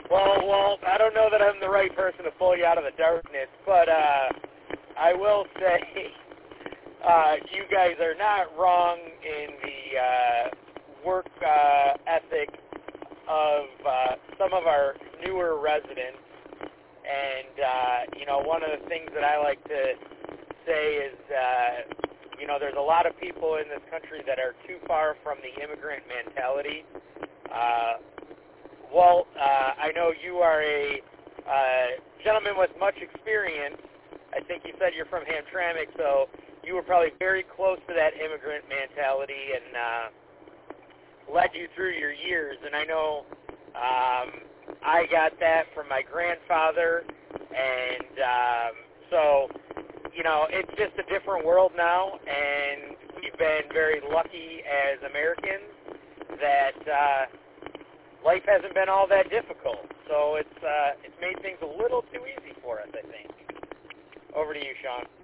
Well, I don't know that I'm the right person to pull you out of the darkness, but I will say you guys are not wrong in the work ethic of some of our newer residents. And, one of the things that I like to say is, there's a lot of people in this country that are too far from the immigrant mentality. Walt, I know you are a gentleman with much experience. I think you said you're from Hamtramck, so you were probably very close to that immigrant mentality and led you through your years. And I know I got that from my grandfather, and so, it's just a different world now, and we've been very lucky as Americans that life hasn't been all that difficult. So it's made things a little too easy for us, I think. Over to you, Sean.